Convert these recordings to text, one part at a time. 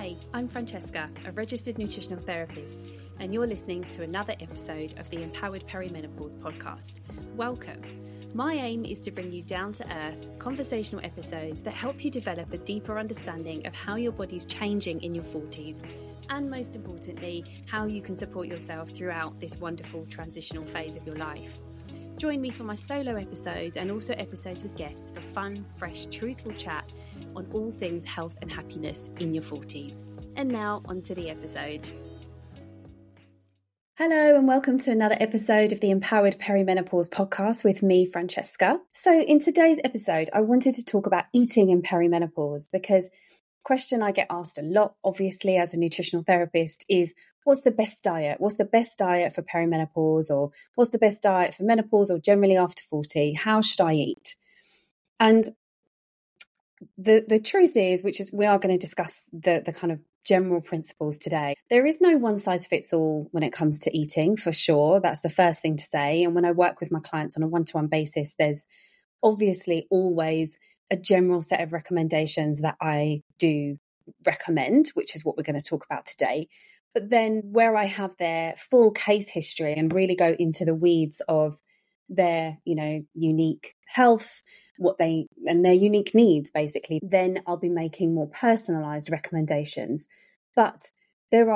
Hi, I'm Francesca, a registered nutritional therapist, and you're listening to another episode of the Empowered Perimenopause podcast. Welcome. My aim is to bring you down-to-earth, conversational episodes that help you develop a deeper understanding of how your body's changing in your 40s, and most importantly, how you can support yourself throughout this wonderful transitional phase of your life. Join me for my solo episodes and also episodes with guests for fun, fresh, truthful chat on all things health and happiness in your 40s. And now, onto the episode. Hello and welcome to another episode of the Empowered Perimenopause podcast with me, Francesca. So in today's episode, I wanted to talk about eating in perimenopause because the question I get asked a lot, obviously, as a nutritional therapist is, what's the best diet? What's the best diet for perimenopause? Or what's the best diet for menopause or generally after 40? How should I eat? And the truth is, which is we are going to discuss the kind of general principles today. There is no one size fits all when it comes to eating, for sure. That's the first thing to say. And when I work with my clients on a one-to-one basis, there's obviously always a general set of recommendations that I do recommend, which is what we're going to talk about today. But then where I have their full case history and really go into the weeds of their, unique health, and their unique needs, basically, then I'll be making more personalized recommendations. But there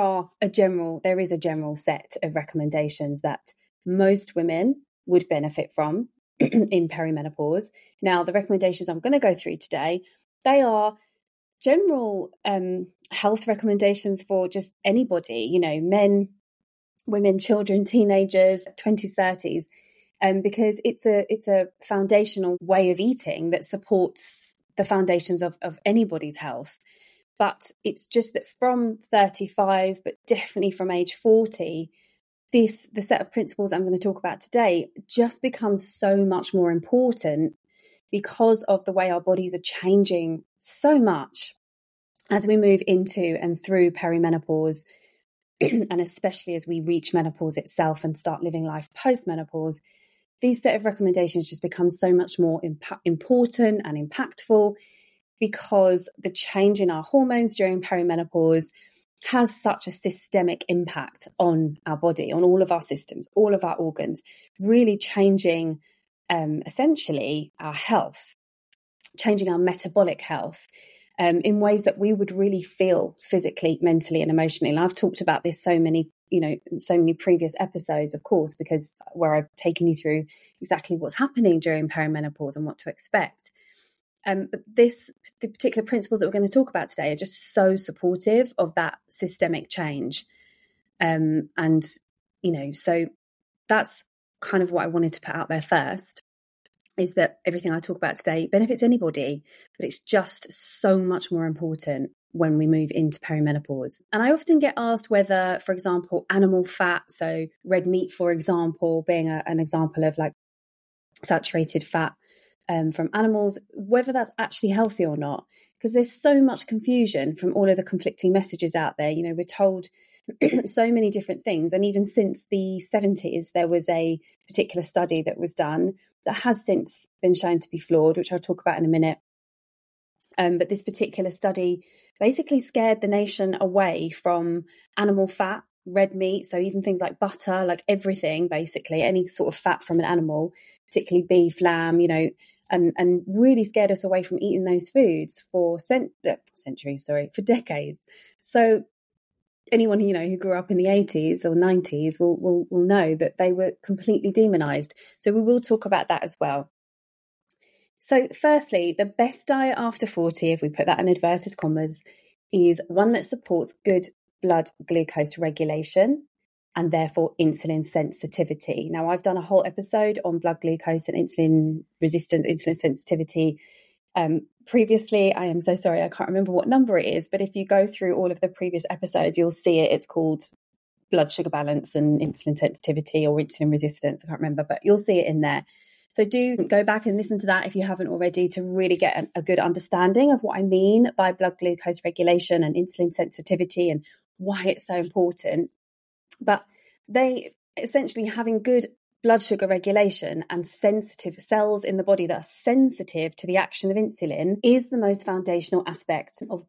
is a general set of recommendations that most women would benefit from in perimenopause. Now, the recommendations I'm going to go through today, they are general health recommendations for just anybody, men, women, children, teenagers, 20s, 30s. Because it's a foundational way of eating that supports the foundations of anybody's health. But it's just that from 35, but definitely from age 40, the set of principles I'm going to talk about today just becomes so much more important because of the way our bodies are changing so much as we move into and through perimenopause, and especially as we reach menopause itself and start living life post-menopause. These set of recommendations just become so much more important and impactful because the change in our hormones during perimenopause has such a systemic impact on our body, on all of our systems, all of our organs, really changing essentially our health, changing our metabolic health in ways that we would really feel physically, mentally and emotionally. And I've talked about this so many previous episodes, of course, because where I've taken you through exactly what's happening during perimenopause and what to expect. But the particular principles that we're going to talk about today are just so supportive of that systemic change. So that's kind of what I wanted to put out there first, is that everything I talk about today benefits anybody, but it's just so much more important when we move into perimenopause. And I often get asked whether, for example, animal fat, so red meat, for example, being an example of like saturated fat from animals, whether that's actually healthy or not, because there's so much confusion from all of the conflicting messages out there. We're told so many different things. And even since the 70s, there was a particular study that was done that has since been shown to be flawed, which I'll talk about in a minute. But this particular study basically scared the nation away from animal fat, red meat, so even things like butter, like everything, basically, any sort of fat from an animal, particularly beef, lamb, and really scared us away from eating those foods for for decades. So anyone who grew up in the 80s or 90s will know that they were completely demonized. So we will talk about that as well. So firstly, the best diet after 40, if we put that in inverted commas, is one that supports good blood glucose regulation and therefore insulin sensitivity. Now, I've done a whole episode on blood glucose and insulin resistance, insulin sensitivity previously. I am so sorry, I can't remember what number it is, but if you go through all of the previous episodes, you'll see it. It's called blood sugar balance and insulin sensitivity or insulin resistance. I can't remember, but you'll see it in there. So do go back and listen to that if you haven't already, to really get a good understanding of what I mean by blood glucose regulation and insulin sensitivity and why it's so important. But they essentially, having good blood sugar regulation and sensitive cells in the body that are sensitive to the action of insulin is the most foundational aspect of good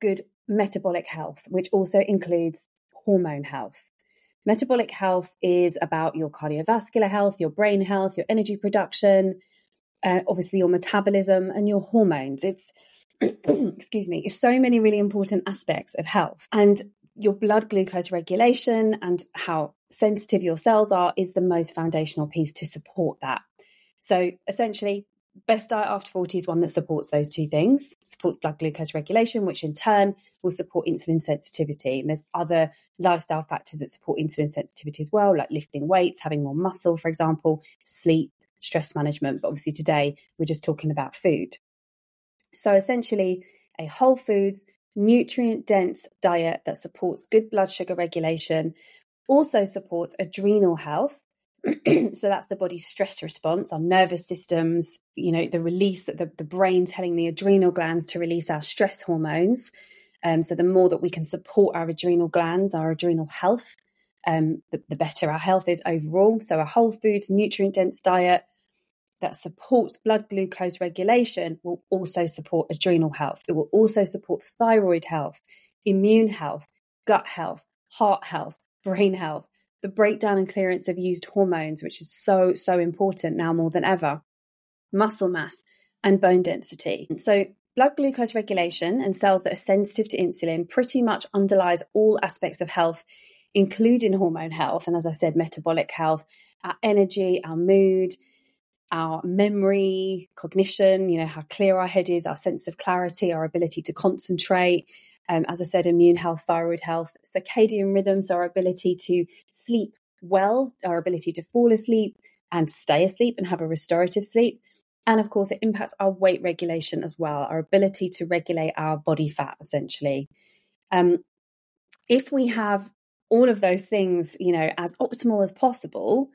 metabolic health, which also includes hormone health. Metabolic health is about your cardiovascular health, your brain health, your energy production, obviously your metabolism and your hormones. It's, excuse me, it's so many really important aspects of health. And your blood glucose regulation and how sensitive your cells are is the most foundational piece to support that. So essentially, best diet after 40 is one that supports those two things, supports blood glucose regulation, which in turn will support insulin sensitivity. And there's other lifestyle factors that support insulin sensitivity as well, like lifting weights, having more muscle, for example, sleep, stress management. But obviously today we're just talking about food. So essentially a whole foods, nutrient-dense diet that supports good blood sugar regulation, also supports adrenal health. So that's the body's stress response, our nervous systems, the release, the brain telling the adrenal glands to release our stress hormones. So the more that we can support our adrenal glands, our adrenal health, the better our health is overall. So a whole foods, nutrient-dense diet that supports blood glucose regulation will also support adrenal health. It will also support thyroid health, immune health, gut health, heart health, brain health, the breakdown and clearance of used hormones, which is so, so important now more than ever, muscle mass and bone density. So blood glucose regulation and cells that are sensitive to insulin pretty much underlies all aspects of health, including hormone health. And as I said, metabolic health, our energy, our mood, our memory, cognition, how clear our head is, our sense of clarity, our ability to concentrate. As I said, immune health, thyroid health, circadian rhythms, our ability to sleep well, our ability to fall asleep and stay asleep and have a restorative sleep. And of course, it impacts our weight regulation as well, our ability to regulate our body fat, essentially. If we have all of those things, as optimal as possible,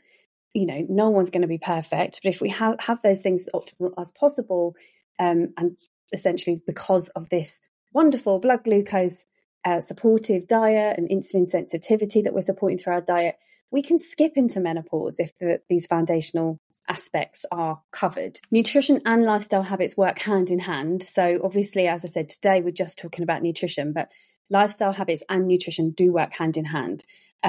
no one's going to be perfect, but if we have those things as optimal as possible, and essentially because of this wonderful blood glucose supportive diet and insulin sensitivity that we're supporting through our diet, we can skip into menopause if these foundational aspects are covered. Nutrition and lifestyle habits work hand in hand. So obviously, as I said, today we're just talking about nutrition, but lifestyle habits and nutrition do work hand in hand.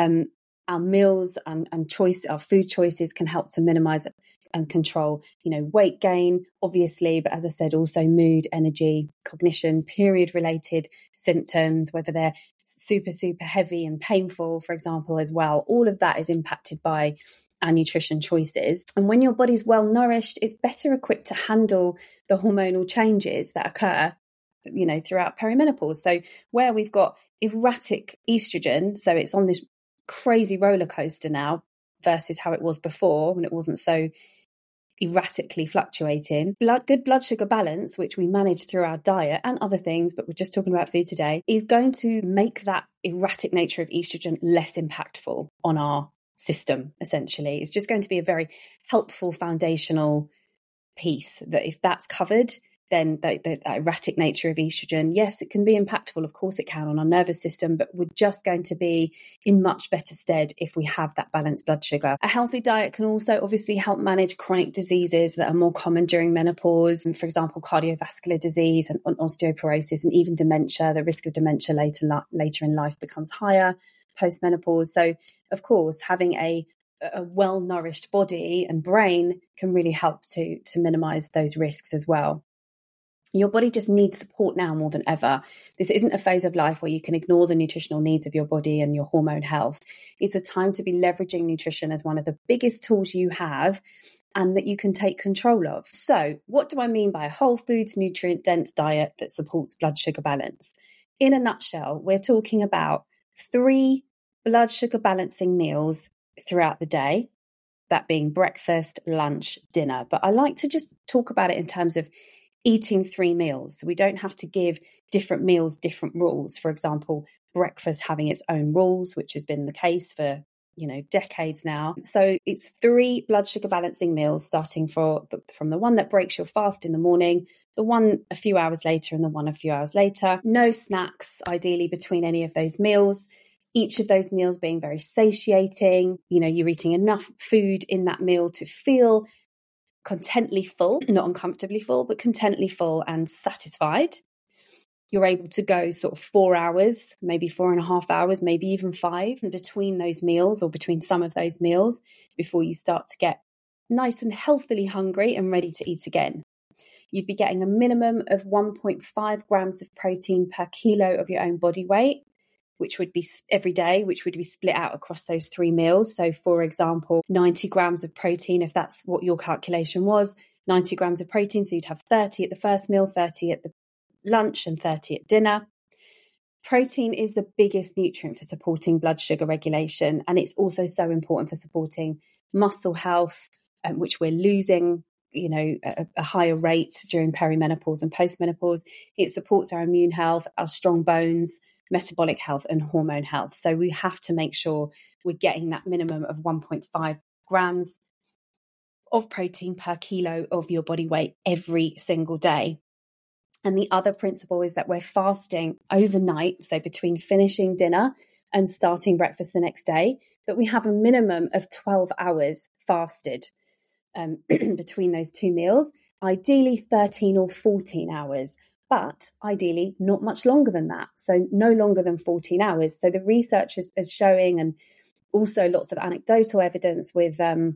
Our meals and our food choices can help to minimize and control, weight gain, obviously, but as I said, also mood, energy, cognition, period-related symptoms, whether they're super, super heavy and painful, for example, as well. All of that is impacted by our nutrition choices. And when your body's well nourished, it's better equipped to handle the hormonal changes that occur throughout perimenopause. So where we've got erratic estrogen, so it's on this crazy roller coaster now versus how it was before when it wasn't so erratically fluctuating. Good blood sugar balance, which we manage through our diet and other things, but we're just talking about food today, is going to make that erratic nature of estrogen less impactful on our system, essentially. It's just going to be a very helpful foundational piece that if that's covered, then the erratic nature of estrogen, yes, it can be impactful. Of course it can on our nervous system, but we're just going to be in much better stead if we have that balanced blood sugar. A healthy diet can also obviously help manage chronic diseases that are more common during menopause. For example, cardiovascular disease and osteoporosis and even dementia. The risk of dementia later in life becomes higher post-menopause. So, of course, having a well-nourished body and brain can really help to minimize those risks as well. Your body just needs support now more than ever. This isn't a phase of life where you can ignore the nutritional needs of your body and your hormone health. It's a time to be leveraging nutrition as one of the biggest tools you have and that you can take control of. So, what do I mean by a whole foods, nutrient-dense diet that supports blood sugar balance? In a nutshell, we're talking about 3 blood sugar balancing meals throughout the day, that being breakfast, lunch, dinner. But I like to just talk about it in terms of eating 3 meals. So we don't have to give different meals different rules. For example, breakfast having its own rules, which has been the case for decades now. So it's 3 blood sugar balancing meals, starting from the one that breaks your fast in the morning, the one a few hours later, and the one a few hours later. No snacks, ideally, between any of those meals. Each of those meals being very satiating. You're eating enough food in that meal to feel contently full, not uncomfortably full, but contently full and satisfied. you're able to go sort of 4 hours, maybe 4.5 hours, maybe even 5 between those meals or between some of those meals before you start to get nice and healthily hungry and ready to eat again. You'd be getting a minimum of 1.5 grams of protein per kilo of your own body weight, which would be every day, which would be split out across those 3 meals. So for example, 90 grams of protein, if that's what your calculation was, 90 grams of protein. So you'd have 30 at the first meal, 30 at the lunch and 30 at dinner. Protein is the biggest nutrient for supporting blood sugar regulation. And it's also so important for supporting muscle health, which we're losing, a higher rate during perimenopause and postmenopause. It supports our immune health, our strong bones, metabolic health and hormone health. So we have to make sure we're getting that minimum of 1.5 grams of protein per kilo of your body weight every single day. And the other principle is that we're fasting overnight, so between finishing dinner and starting breakfast the next day, that we have a minimum of 12 hours fasted between those 2 meals, ideally 13 or 14 hours, but ideally not much longer than that. So no longer than 14 hours. So the research is showing, and also lots of anecdotal evidence with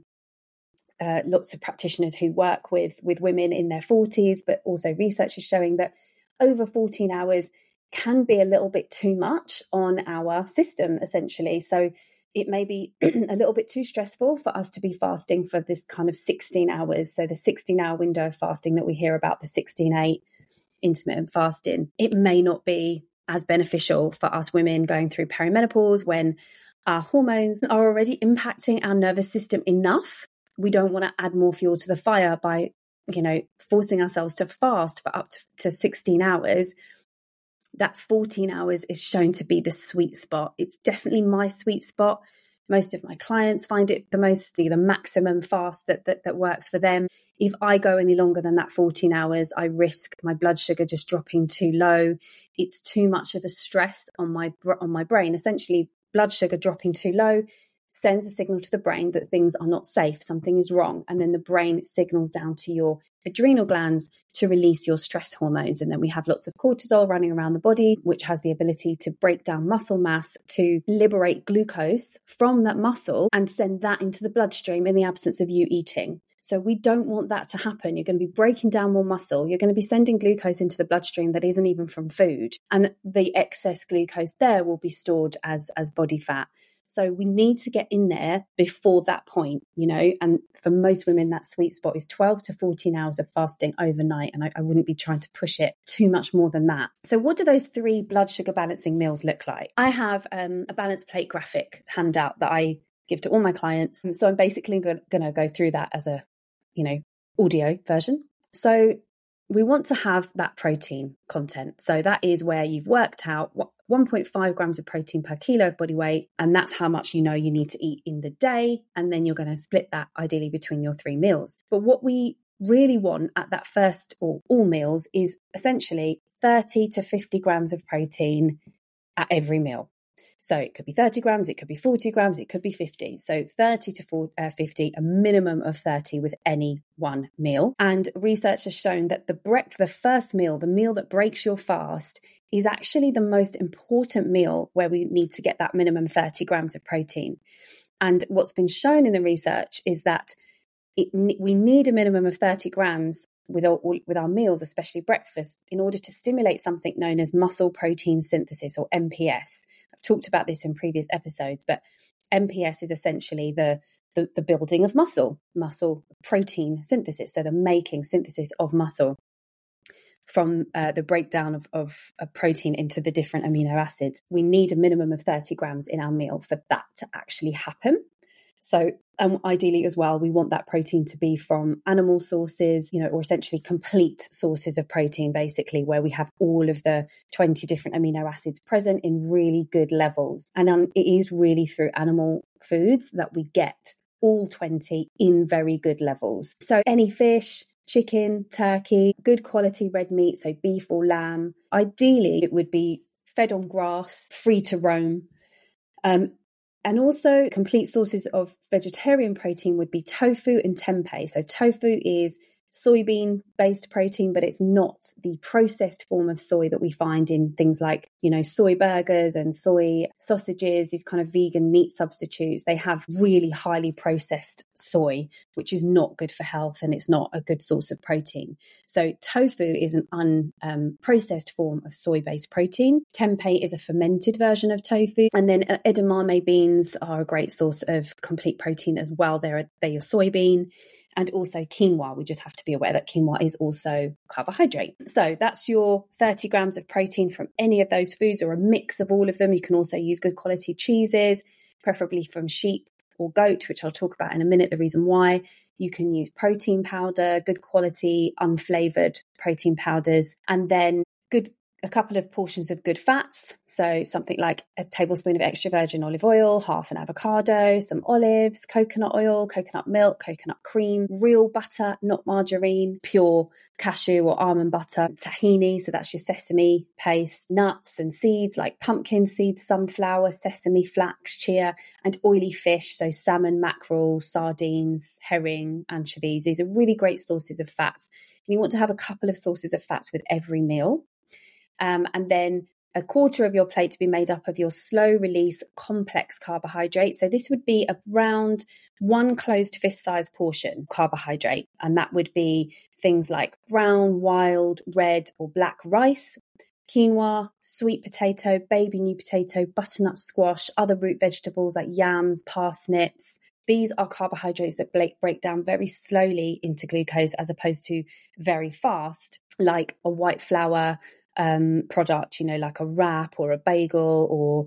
lots of practitioners who work with women in their 40s, but also research is showing that over 14 hours can be a little bit too much on our system, essentially. So it may be a little bit too stressful for us to be fasting for this kind of 16 hours. So the 16-hour window of fasting that we hear about, the 16-8 intermittent fasting, it may not be as beneficial for us women going through perimenopause when our hormones are already impacting our nervous system enough. We don't want to add more fuel to the fire by, forcing ourselves to fast for up to 16 hours. That 14 hours is shown to be the sweet spot. It's definitely my sweet spot. Most of my clients find it the maximum fast that works for them. If I go any longer than that 14 hours, I risk my blood sugar just dropping too low. It's too much of a stress on my brain. Essentially, blood sugar dropping too low sends a signal to the brain that things are not safe, something is wrong. And then the brain signals down to your adrenal glands to release your stress hormones. And then we have lots of cortisol running around the body, which has the ability to break down muscle mass, to liberate glucose from that muscle and send that into the bloodstream in the absence of you eating. So we don't want that to happen. You're going to be breaking down more muscle. You're going to be sending glucose into the bloodstream that isn't even from food. And the excess glucose there will be stored as body fat. So we need to get in there before that point, and for most women, that sweet spot is 12 to 14 hours of fasting overnight. And I wouldn't be trying to push it too much more than that. So what do those 3 blood sugar balancing meals look like? I have a balance plate graphic handout that I give to all my clients. So I'm basically going to go through that as a, audio version. So we want to have that protein content. So that is where you've worked out 1.5 grams of protein per kilo of body weight. And that's how much you need to eat in the day. And then you're going to split that ideally between your 3 meals. But what we really want at that first or all meals is essentially 30 to 50 grams of protein at every meal. So it could be 30 grams, it could be 40 grams, it could be 50. So 30 to 50, a minimum of 30 with any one meal. And research has shown that the first meal, the meal that breaks your fast, is actually the most important meal where we need to get that minimum 30 grams of protein. And what's been shown in the research is that we need a minimum of 30 grams with our meals, especially breakfast, in order to stimulate something known as muscle protein synthesis, or MPS. I've talked about this in previous episodes, but MPS is essentially the building of muscle protein synthesis, so the synthesis of muscle from the breakdown of protein into the different amino acids. We need a minimum of 30 grams in our meal for that to actually happen. So ideally as well, we want that protein to be from animal sources, or essentially complete sources of protein, basically, where we have all of the 20 different amino acids present in really good levels. And it is really through animal foods that we get all 20 in very good levels. So any fish, chicken, turkey, good quality red meat, so beef or lamb. Ideally, it would be fed on grass, free to roam. And also complete sources of vegetarian protein would be tofu and tempeh. So tofu is soybean based protein, but it's not the processed form of soy that we find in things like, soy burgers and soy sausages, these kind of vegan meat substitutes. They have really highly processed soy, which is not good for health, and it's not a good source of protein. So tofu is an unprocessed form of soy-based protein. Tempeh is a fermented version of tofu. And then edamame beans are a great source of complete protein as well. They're your soybean. And also quinoa. We just have to be aware that quinoa is also carbohydrate. So that's your 30 grams of protein from any of those foods, or a mix of all of them. You can also use good quality cheeses, preferably from sheep or goat, which I'll talk about in a minute, the reason why. You can use protein powder, good quality, unflavored protein powders, and then a couple of portions of good fats. So something like a tablespoon of extra virgin olive oil, half an avocado, some olives, coconut oil, coconut milk, coconut cream, real butter, not margarine, pure cashew or almond butter, tahini, so that's your sesame paste, nuts and seeds like pumpkin seeds, sunflower, sesame, flax, chia, and oily fish, so salmon, mackerel, sardines, herring, anchovies. These are really great sources of fats. And you want to have a couple of sources of fats with every meal. And then a quarter of your plate to be made up of your slow release complex carbohydrate. So this would be around one closed fist size portion carbohydrate. And that would be things like brown, wild, red or black rice, quinoa, sweet potato, baby new potato, butternut squash, other root vegetables like yams, parsnips. These are carbohydrates that break down very slowly into glucose as opposed to very fast, like a white flour product, like a wrap or a bagel or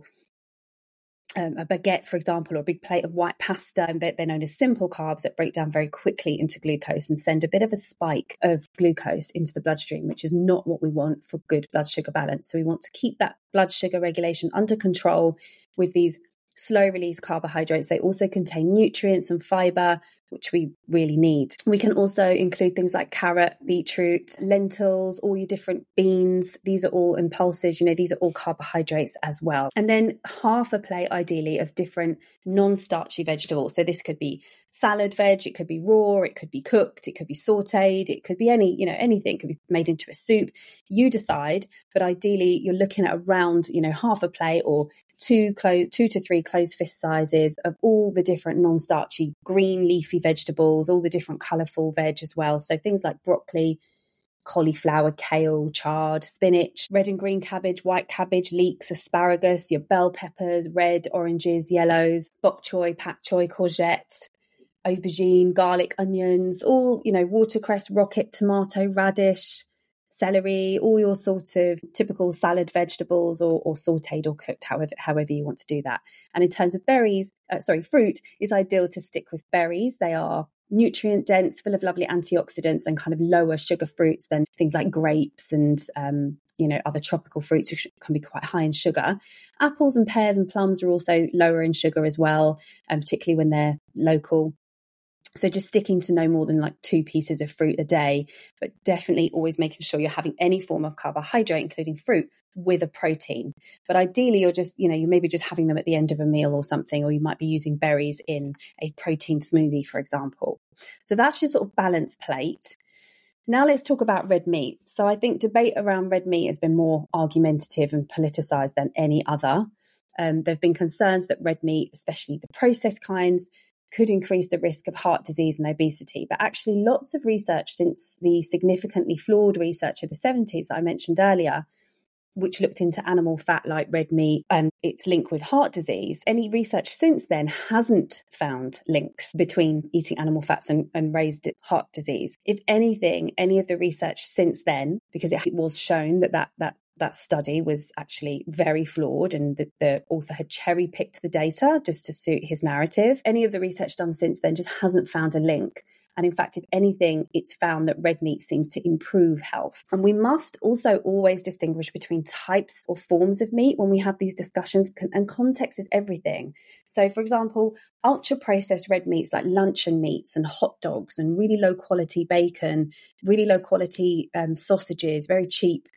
a baguette, for example, or a big plate of white pasta. And they're known as simple carbs that break down very quickly into glucose and send a bit of a spike of glucose into the bloodstream, which is not what we want for good blood sugar balance. So we want to keep that blood sugar regulation under control with these slow release carbohydrates. They also contain nutrients and fiber, which we really need. We can also include things like carrot, beetroot, lentils, all your different beans. These are all, and pulses, these are all carbohydrates as well. And then half a plate, ideally, of different non-starchy vegetables. So this could be salad veg, it could be raw, it could be cooked, it could be sauteed, it could be anything. It could be made into a soup. You decide, but ideally you're looking at around, half a plate or two to three closed fist sizes of all the different non-starchy green leafy vegetables, all the different colourful veg as well. So things like broccoli, cauliflower, kale, chard, spinach, red and green cabbage, white cabbage, leeks, asparagus, your bell peppers, red, oranges, yellows, bok choy, pak choy, courgette, aubergine, garlic, onions, all, watercress, rocket, tomato, radish, celery, all your sort of typical salad vegetables or sauteed or cooked, however you want to do that. And in terms of fruit is ideal to stick with berries. They are nutrient dense, full of lovely antioxidants and kind of lower sugar fruits than things like grapes and other tropical fruits, which can be quite high in sugar. Apples and pears and plums are also lower in sugar as well, particularly when they're local. So just sticking to no more than like 2 pieces of fruit a day, but definitely always making sure you're having any form of carbohydrate, including fruit, with a protein. But ideally, you're just, you're maybe just having them at the end of a meal or something, or you might be using berries in a protein smoothie, for example. So that's your sort of balanced plate. Now let's talk about red meat. So I think debate around red meat has been more argumentative and politicized than any other. There have been concerns that red meat, especially the processed kinds, could increase the risk of heart disease and obesity. But actually lots of research since the significantly flawed research of the 70s that I mentioned earlier, which looked into animal fat like red meat and its link with heart disease, any research since then hasn't found links between eating animal fats and raised heart disease. If anything, any of the research since then, because it was shown that study was actually very flawed and the author had cherry-picked the data just to suit his narrative. Any of the research done since then just hasn't found a link. And in fact, if anything, it's found that red meat seems to improve health. And we must also always distinguish between types or forms of meat when we have these discussions, and context is everything. So for example, ultra-processed red meats like luncheon meats and hot dogs and really low-quality bacon, really low-quality sausages, very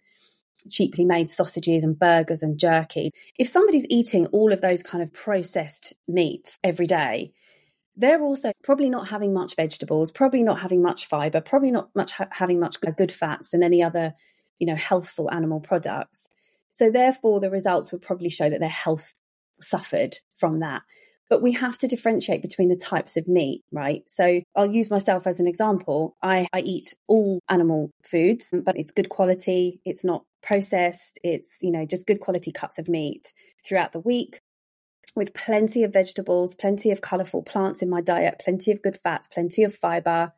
cheaply made sausages and burgers and jerky. If somebody's eating all of those kind of processed meats every day, they're also probably not having much vegetables, probably not having much fiber, probably not much having much good fats and any other, healthful animal products. So therefore, the results would probably show that their health suffered from that. But we have to differentiate between the types of meat, right? So I'll use myself as an example. I eat all animal foods, but it's good quality. It's not processed. It's, just good quality cuts of meat throughout the week, with plenty of vegetables, plenty of colourful plants in my diet, plenty of good fats, plenty of fibre.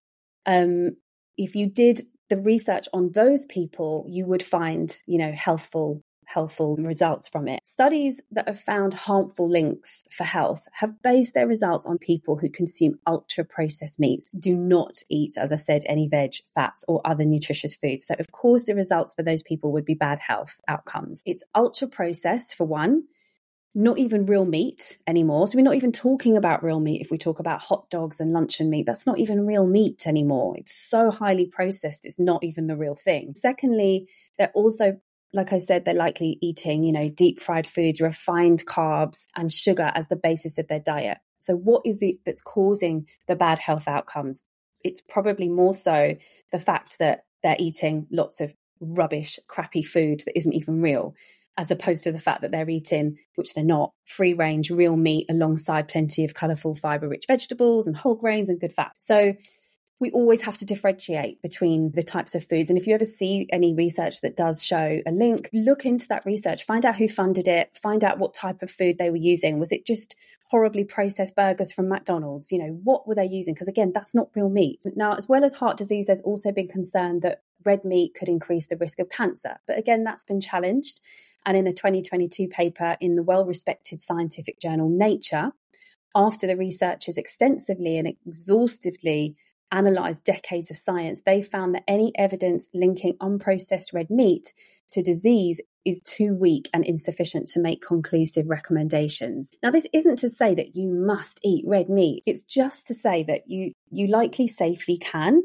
If you did the research on those people, you would find, healthful results from it. Studies that have found harmful links for health have based their results on people who consume ultra-processed meats, do not eat, as I said, any veg, fats, or other nutritious foods. So, of course, the results for those people would be bad health outcomes. It's ultra-processed, for one. Not even real meat anymore. So we're not even talking about real meat if we talk about hot dogs and luncheon meat. That's not even real meat anymore. It's so highly processed, it's not even the real thing. Secondly, they're also, like I said, they're likely eating, deep fried foods, refined carbs and sugar as the basis of their diet. So what is it that's causing the bad health outcomes? It's probably more so the fact that they're eating lots of rubbish, crappy food that isn't even real, as opposed to the fact that they're eating, which they're not, free-range real meat alongside plenty of colourful fibre-rich vegetables and whole grains and good fat. So we always have to differentiate between the types of foods. And if you ever see any research that does show a link, look into that research, find out who funded it, find out what type of food they were using. Was it just horribly processed burgers from McDonald's? What were they using? Because again, that's not real meat. Now, as well as heart disease, there's also been concern that red meat could increase the risk of cancer. But again, that's been challenged. And in a 2022 paper in the well-respected scientific journal Nature, after the researchers extensively and exhaustively analysed decades of science, they found that any evidence linking unprocessed red meat to disease is too weak and insufficient to make conclusive recommendations. Now, this isn't to say that you must eat red meat. It's just to say that you likely safely can.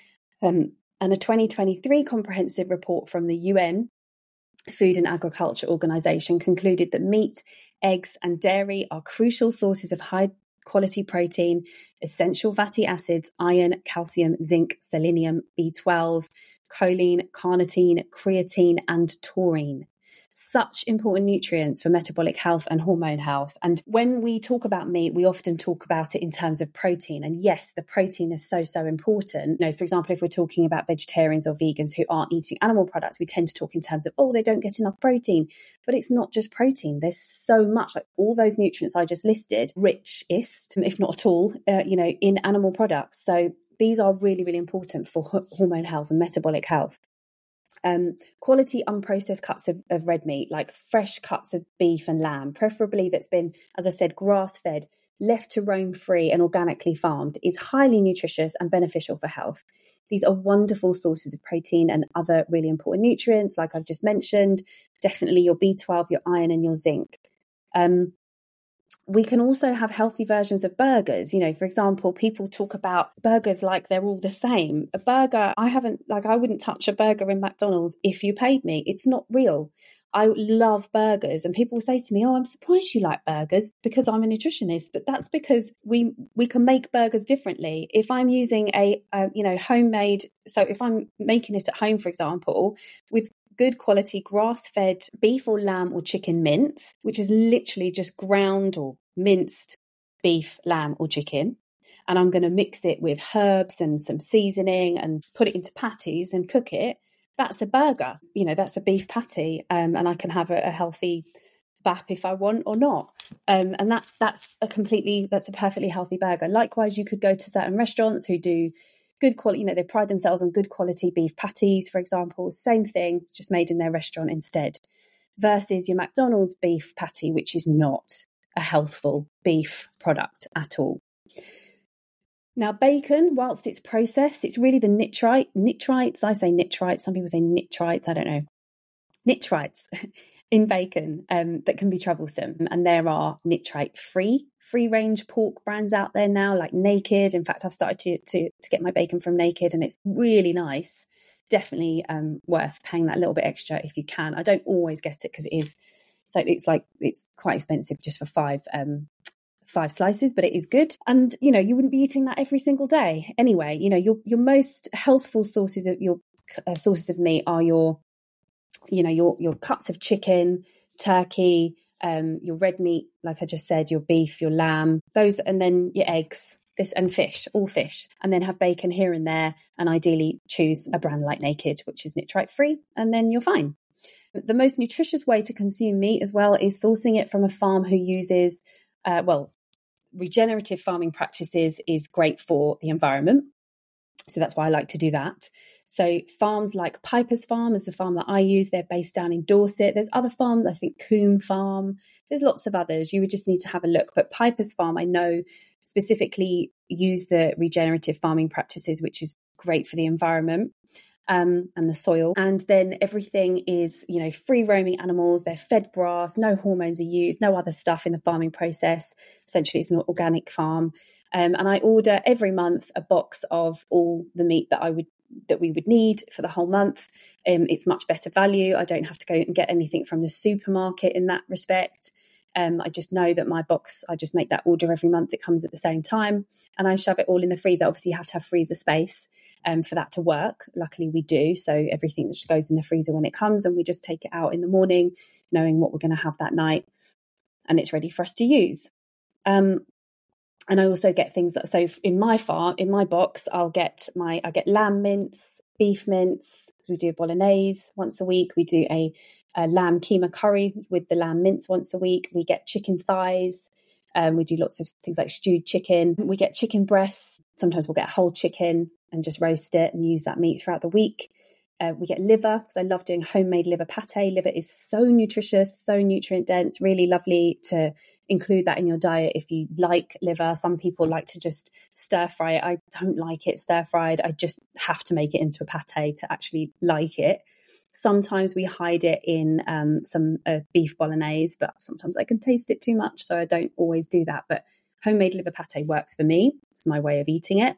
And a 2023 comprehensive report from the UN Food and Agriculture Organization concluded that meat, eggs, and dairy are crucial sources of high quality protein, essential fatty acids, iron, calcium, zinc, selenium, B12, choline, carnitine, creatine, and taurine. Such important nutrients for metabolic health and hormone health. And when we talk about meat, we often talk about it in terms of protein. And yes, the protein is so important. For example, if we're talking about vegetarians or vegans who aren't eating animal products, we tend to talk in terms of, they don't get enough protein. But it's not just protein. There's so much, like all those nutrients I just listed, richest, if not at all, in animal products. So these are really, really important for hormone health and metabolic health. Quality unprocessed cuts of red meat, like fresh cuts of beef and lamb, preferably that's been, as I said, grass-fed, left to roam free and organically farmed, is highly nutritious and beneficial for health. These are wonderful sources of protein and other really important nutrients, like I've just mentioned, definitely your B12, your iron and your zinc. We can also have healthy versions of burgers. For example, people talk about burgers like they're all the same. A burger, I wouldn't touch a burger in McDonald's if you paid me. It's not real. I love burgers, and people say to me, I'm surprised you like burgers, because I'm a nutritionist. But that's because we can make burgers differently. If I'm using a homemade, so if I'm making it at home, for example, with good quality grass-fed beef or lamb or chicken mince, which is literally just ground or minced beef, lamb or chicken. And I'm going to mix it with herbs and some seasoning and put it into patties and cook it. That's a burger. That's a beef patty. And I can have a healthy BAP if I want or not. And that's a perfectly healthy burger. Likewise, you could go to certain restaurants who do good quality, they pride themselves on good quality beef patties, for example, same thing, just made in their restaurant instead, versus your McDonald's beef patty, which is not a healthful beef product at all. Now, bacon, whilst it's processed, it's really the nitrites, I say nitrites, some people say nitrites, I don't know, nitrites in bacon that can be troublesome. And there are nitrite-free free-range pork brands out there now, like Naked. In fact, I've started to get my bacon from Naked, and it's really nice. Definitely worth paying that little bit extra if you can. I don't always get it because it's quite expensive just for 5 slices, but it is good. And, you know, you wouldn't be eating that every single day anyway. You know, your most healthful sources of meat are your cuts of chicken, turkey, your red meat, like I just said, your beef, your lamb, those, and then your eggs, and fish, all fish, and then have bacon here and there, and ideally choose a brand like Naked, which is nitrite free, and then you're fine. The most nutritious way to consume meat as well is sourcing it from a farm who uses, regenerative farming practices is great for the environment. So that's why I like to do that. So farms like Piper's Farm is a farm that I use. They're based down in Dorset. There's other farms, I think Coombe Farm. There's lots of others. You would just need to have a look. But Piper's Farm, I know, specifically use the regenerative farming practices, which is great for the environment and the soil. And then everything is, you know, free roaming animals. They're fed grass. No hormones are used. No other stuff in the farming process. Essentially, it's an organic farm. And I order every month a box of all the meat that we would need for the whole month. It's much better value. I don't have to go and get anything from the supermarket in that respect. I just know that my box, I just make that order every month. It comes at the same time, and I shove it all in the freezer. Obviously, you have to have freezer space for that to work. Luckily, we do. So everything just goes in the freezer when it comes, and we just take it out in the morning, knowing what we're going to have that night, and it's ready for us to use. And I also get things that, so in my box, I get lamb mince, beef mince. We do a bolognese once a week. We do a lamb keema curry with the lamb mince once a week. We get chicken thighs. We do lots of things like stewed chicken. We get chicken breasts. Sometimes we'll get whole chicken and just roast it and use that meat throughout the week. We get liver, because I love doing homemade liver pate. Liver is so nutritious, so nutrient dense, really lovely to include that in your diet if you like liver. Some people like to just stir fry it. I don't like it stir fried. I just have to make it into a pate to actually like it. Sometimes we hide it in some beef bolognese, but sometimes I can taste it too much, so I don't always do that. But homemade liver pate works for me. It's my way of eating it.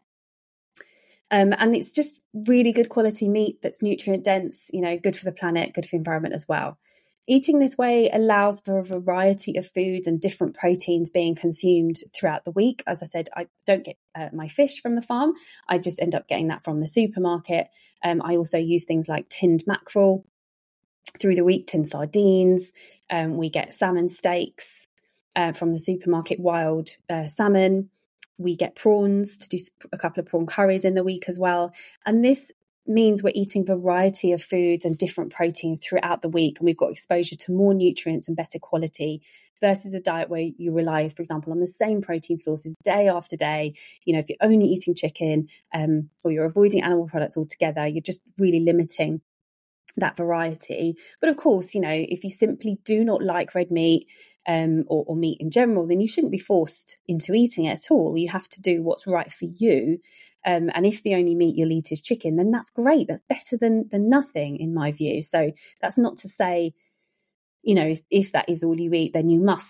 And it's just really good quality meat that's nutrient dense, you know, good for the planet, good for the environment as well. Eating this way allows for a variety of foods and different proteins being consumed throughout the week. As I said, I don't get my fish from the farm. I just end up getting that from the supermarket. I also use things like tinned mackerel through the week, tinned sardines. We get salmon steaks from the supermarket, wild salmon. We get prawns to do a couple of prawn curries in the week as well. And this means we're eating variety of foods and different proteins throughout the week. And we've got exposure to more nutrients and better quality versus a diet where you rely, for example, on the same protein sources day after day. You know, if you're only eating chicken or you're avoiding animal products altogether, you're just really limiting that variety. But of course, you know, if you simply do not like red meat or meat in general, then you shouldn't be forced into eating it at all. You have to do what's right for you. And if the only meat you'll eat is chicken, then that's great. That's better than nothing, in my view. So that's not to say, you know, if that is all you eat, then you must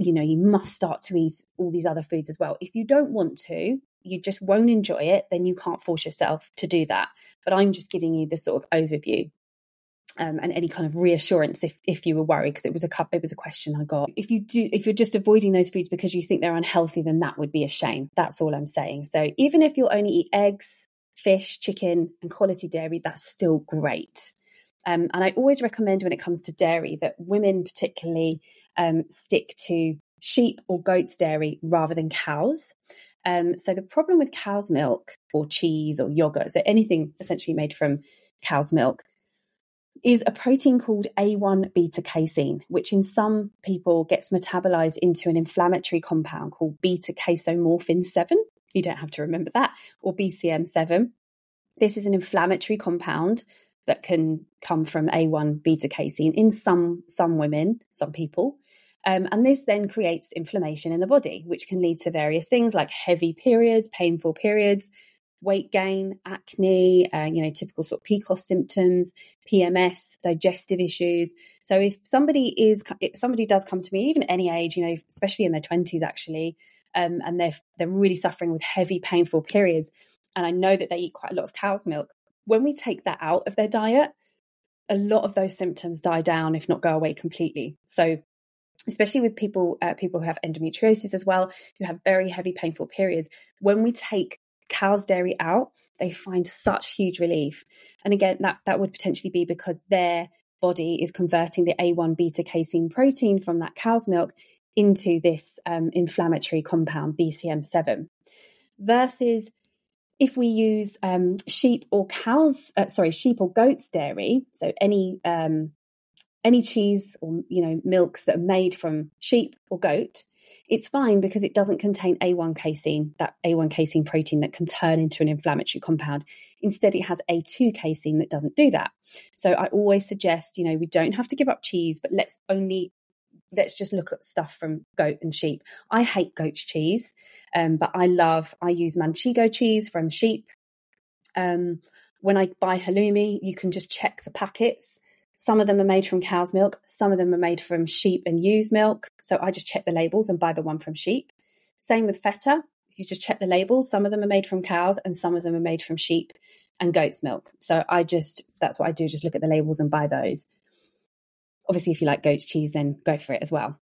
start to eat all these other foods as well. If you don't want to, you just won't enjoy it, then you can't force yourself to do that. But I'm just giving you the sort of overview. And any kind of reassurance if you were worried, because it was a question I got. If you're just avoiding those foods because you think they're unhealthy, then that would be a shame. That's all I'm saying. So even if you'll only eat eggs, fish, chicken, and quality dairy, that's still great. And I always recommend when it comes to dairy that women particularly stick to sheep or goat's dairy rather than cows. So the problem with cow's milk or cheese or yogurt, so anything essentially made from cow's milk, is a protein called A1 beta casein, which in some people gets metabolized into an inflammatory compound called beta casomorphin 7. You don't have to remember that, or BCM7. This is an inflammatory compound that can come from A1 beta casein in some women, some people. And this then creates inflammation in the body, which can lead to various things like heavy periods, painful periods, weight gain, acne, typical sort of PCOS symptoms, PMS, digestive issues. So if somebody does come to me, even at any age, you know, especially in their 20s actually, and they're really suffering with heavy, painful periods, and I know that they eat quite a lot of cow's milk, when we take that out of their diet, a lot of those symptoms die down, if not go away completely. So especially with people who have endometriosis as well, who have very heavy, painful periods. When we take cow's dairy out, they find such huge relief. And again, that would potentially be because their body is converting the A1 beta casein protein from that cow's milk into this inflammatory compound BCM7. Versus if we use sheep or goat's dairy, so any cheese or milks that are made from sheep or goat, it's fine because it doesn't contain A1 casein, that A1 casein protein that can turn into an inflammatory compound. Instead, it has A2 casein that doesn't do that. So I always suggest, we don't have to give up cheese, but let's just look at stuff from goat and sheep. I hate goat's cheese, but I use Manchego cheese from sheep. When I buy halloumi, you can just check the packets. Some of them are made from cow's milk. Some of them are made from sheep and ewe's milk. So I just check the labels and buy the one from sheep. Same with feta. You just check the labels. Some of them are made from cows and some of them are made from sheep and goat's milk. So that's what I do. Just look at the labels and buy those. Obviously, if you like goat's cheese, then go for it as well.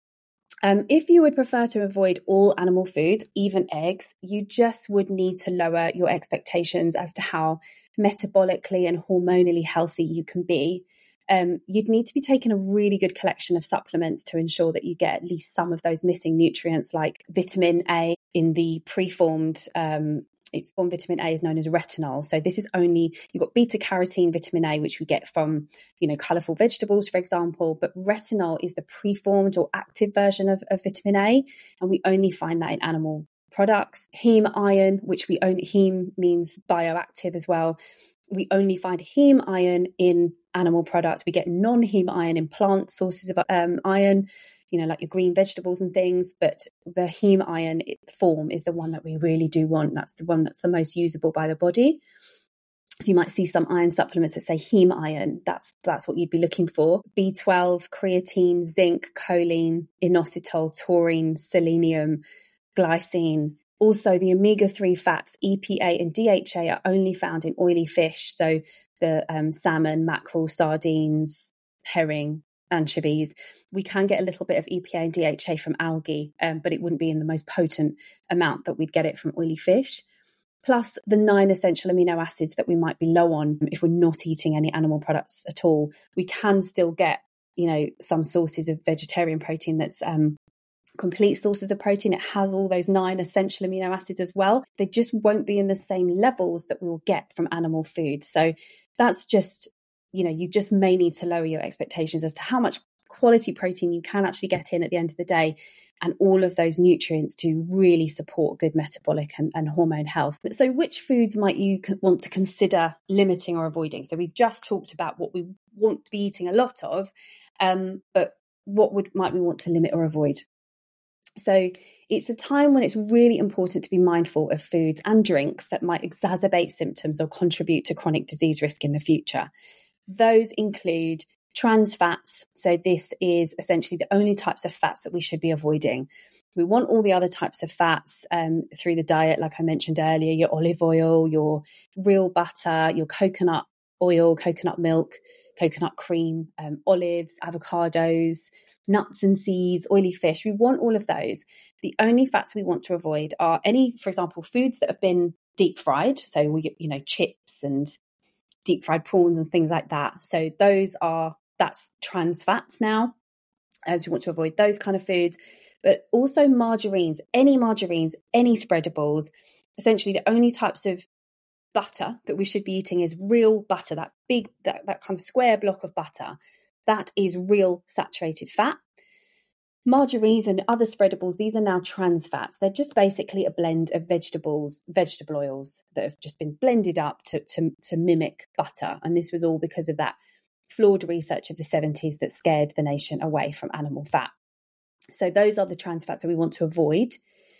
If you would prefer to avoid all animal foods, even eggs, you just would need to lower your expectations as to how metabolically and hormonally healthy you can be. You'd need to be taking a really good collection of supplements to ensure that you get at least some of those missing nutrients, like vitamin A in the preformed its form vitamin A is known as retinol. So this is you've got beta carotene vitamin A, which we get from, colourful vegetables, for example, but retinol is the preformed or active version of vitamin A, and we only find that in animal products. Heme iron, heme means bioactive as well. We only find heme iron in animal products. We get non-heme iron in plant sources of iron, like your green vegetables and things, but the heme iron form is the one that we really do want. That's the one that's the most usable by the body. So you might see some iron supplements that say heme iron. That's what you'd be looking for. B12, creatine, zinc, choline, inositol, taurine, selenium, glycine. Also, the omega-3 fats, EPA and DHA, are only found in oily fish. So the salmon, mackerel, sardines, herring, anchovies. We can get a little bit of EPA and DHA from algae, but it wouldn't be in the most potent amount that we'd get it from oily fish. Plus the 9 essential amino acids that we might be low on if we're not eating any animal products at all. We can still get, some sources of vegetarian protein that's complete sources of protein. It has all those 9 essential amino acids as well. They just won't be in the same levels that we will get from animal food. So that's just, you just may need to lower your expectations as to how much quality protein you can actually get in at the end of the day, and all of those nutrients to really support good metabolic and hormone health. So which foods might you want to consider limiting or avoiding? So we've just talked about what we want to be eating a lot of, but what might we want to limit or avoid? So it's a time when it's really important to be mindful of foods and drinks that might exacerbate symptoms or contribute to chronic disease risk in the future. Those include trans fats. So this is essentially the only types of fats that we should be avoiding. We want all the other types of fats through the diet, like I mentioned earlier, your olive oil, your real butter, your coconut oil, coconut milk, coconut cream, olives, avocados, nuts and seeds, oily fish. We want all of those. The only fats we want to avoid are any, for example, foods that have been deep fried. So chips and deep fried prawns and things like that. So that's trans fats now. So we want to avoid those kind of foods, but also margarines, any spreadables. Essentially, the only types of butter that we should be eating is real butter, that kind of square block of butter. That is real saturated fat. Margarines and other spreadables, these are now trans fats. They're just basically a blend of vegetable oils that have just been blended up to mimic butter. And this was all because of that flawed research of the 70s that scared the nation away from animal fat. So those are the trans fats that we want to avoid.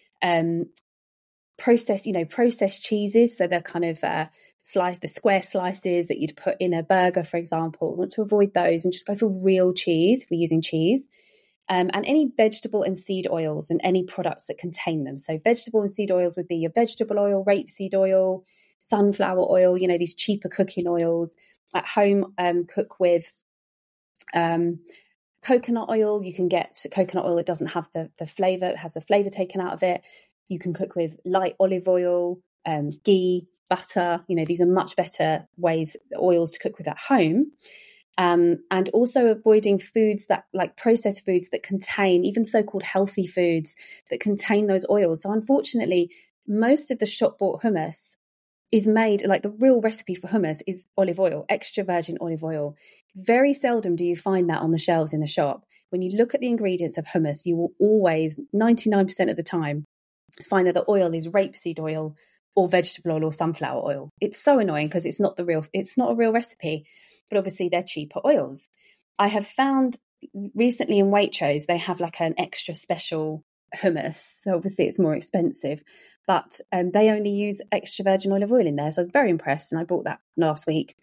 Processed cheeses, so they're kind of the square slices that you'd put in a burger, for example. We want to avoid those and just go for real cheese if we're using cheese. And any vegetable and seed oils and any products that contain them. So vegetable and seed oils would be your vegetable oil, rapeseed oil, sunflower oil, these cheaper cooking oils. At home, cook with Coconut oil, you can get coconut oil that doesn't have the flavour, it has the flavour taken out of it. You can cook with light olive oil, ghee, butter. These are much better oils to cook with at home. And also avoiding foods that, like processed foods that contain, even so-called healthy foods that contain those oils. So unfortunately, most of the shop-bought hummus is made, like the real recipe for hummus is olive oil, extra virgin olive oil. Very seldom do you find that on the shelves in the shop. When you look at the ingredients of hummus, you will always, 99% of the time, find that the oil is rapeseed oil or vegetable oil or sunflower oil. It's so annoying because it's not a real recipe, but obviously they're cheaper oils. I have found recently in Waitrose, they have like an extra special hummus. So obviously it's more expensive, but they only use extra virgin olive oil in there. So I was very impressed, and I bought that last week.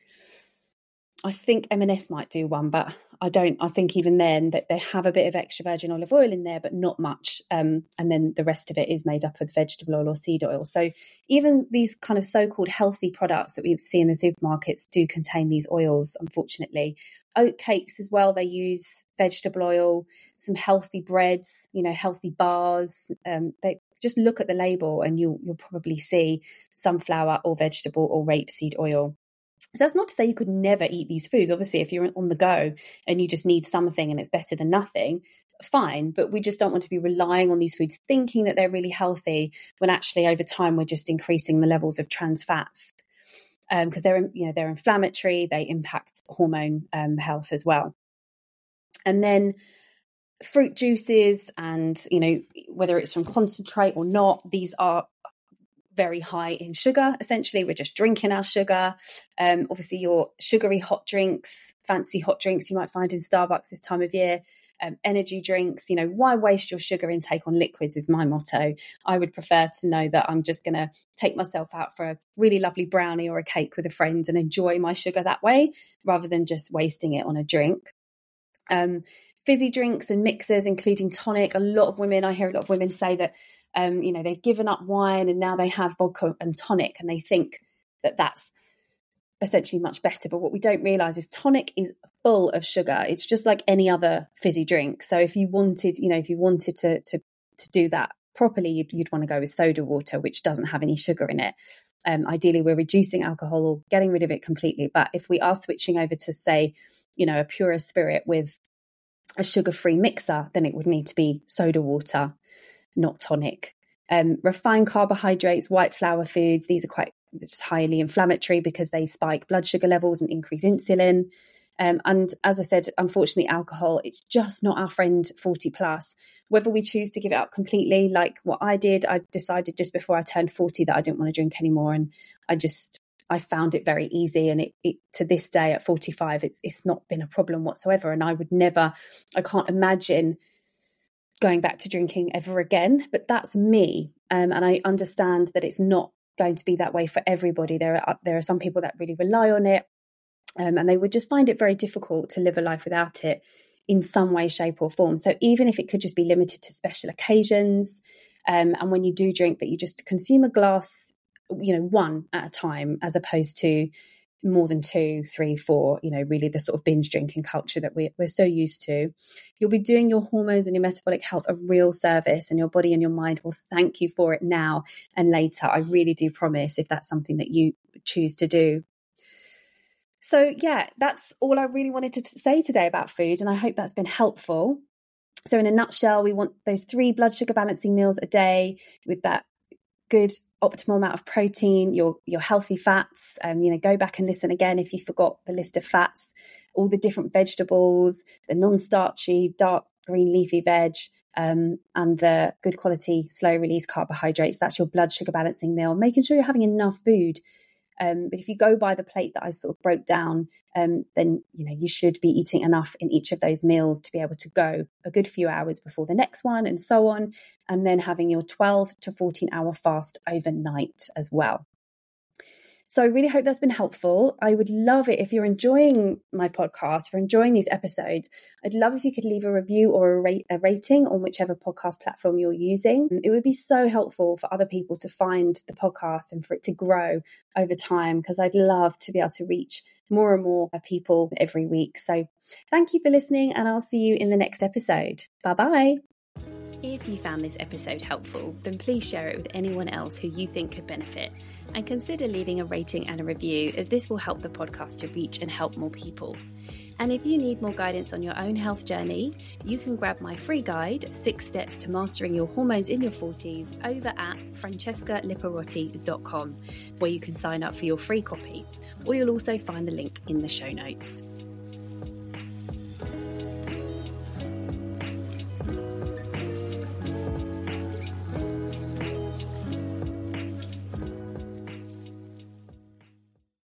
I think M&S might do one, but I think even then that they have a bit of extra virgin olive oil in there, but not much. And then the rest of it is made up of vegetable oil or seed oil. So even these kind of so-called healthy products that we see in the supermarkets do contain these oils, unfortunately. Oat cakes as well, they use vegetable oil. Some healthy breads, healthy bars. They just look at the label and you'll probably see sunflower or vegetable or rapeseed oil. So that's not to say you could never eat these foods. Obviously, if you're on the go and you just need something and it's better than nothing, fine. But we just don't want to be relying on these foods thinking that they're really healthy when actually over time we're just increasing the levels of trans fats because they're inflammatory. They impact hormone health as well. And then fruit juices and, whether it's from concentrate or not, these are very high in sugar. Essentially, we're just drinking our sugar. Obviously, your sugary hot drinks, fancy hot drinks you might find in Starbucks this time of year, energy drinks. Why waste your sugar intake on liquids is my motto. I would prefer to know that I'm just going to take myself out for a really lovely brownie or a cake with a friend and enjoy my sugar that way, rather than just wasting it on a drink. Fizzy drinks and mixers, including tonic. I hear a lot of women say that they've given up wine and now they have vodka and tonic, and they think that that's essentially much better. But what we don't realize is tonic is full of sugar. It's just like any other fizzy drink. So if you wanted to do that properly, you'd want to go with soda water, which doesn't have any sugar in it. Ideally, we're reducing alcohol or getting rid of it completely. But if we are switching over to, say, a purer spirit with a sugar-free mixer, then it would need to be soda water, not tonic. Refined carbohydrates, white flour foods, these are quite just highly inflammatory because they spike blood sugar levels and increase insulin. And as I said, unfortunately, alcohol, it's just not our friend 40 plus. Whether we choose to give it up completely, like what I did, I decided just before I turned 40 that I didn't want to drink anymore. And I found it very easy. And it to this day at 45, it's not been a problem whatsoever. And I can't imagine going back to drinking ever again. But that's me. And I understand that it's not going to be that way for everybody. There are some people that really rely on it. And they would just find it very difficult to live a life without it in some way, shape or form. So even if it could just be limited to special occasions, and when you do drink, that you just consume a glass, one at a time, as opposed to more than 2, 3, 4, really the sort of binge drinking culture that we're so used to. You'll be doing your hormones and your metabolic health a real service, and your body and your mind will thank you for it now and later. I really do promise, if that's something that you choose to do. So yeah, that's all I really wanted to say today about food, and I hope that's been helpful. So in a nutshell, we want those 3 blood sugar balancing meals a day with that good optimal amount of protein, your healthy fats. Go back and listen again if you forgot the list of fats, all the different vegetables, the non-starchy, dark green leafy veg, and the good quality slow release carbohydrates. That's your blood sugar balancing meal, making sure you're having enough food. But if you go by the plate that I sort of broke down, then you should be eating enough in each of those meals to be able to go a good few hours before the next one, and so on, and then having your 12 to 14 hour fast overnight as well. So I really hope that's been helpful. I would love it if you're enjoying my podcast, if you're enjoying these episodes, I'd love if you could leave a review or a rating on whichever podcast platform you're using. It would be so helpful for other people to find the podcast and for it to grow over time, because I'd love to be able to reach more and more people every week. So thank you for listening, and I'll see you in the next episode. Bye-bye. If you found this episode helpful, then please share it with anyone else who you think could benefit, and consider leaving a rating and a review, as this will help the podcast to reach and help more people. And if you need more guidance on your own health journey, you can grab my free guide, 6 Steps to Mastering Your Hormones in Your 40s, over at francescaliparotti.com, where you can sign up for your free copy, or you'll also find the link in the show notes.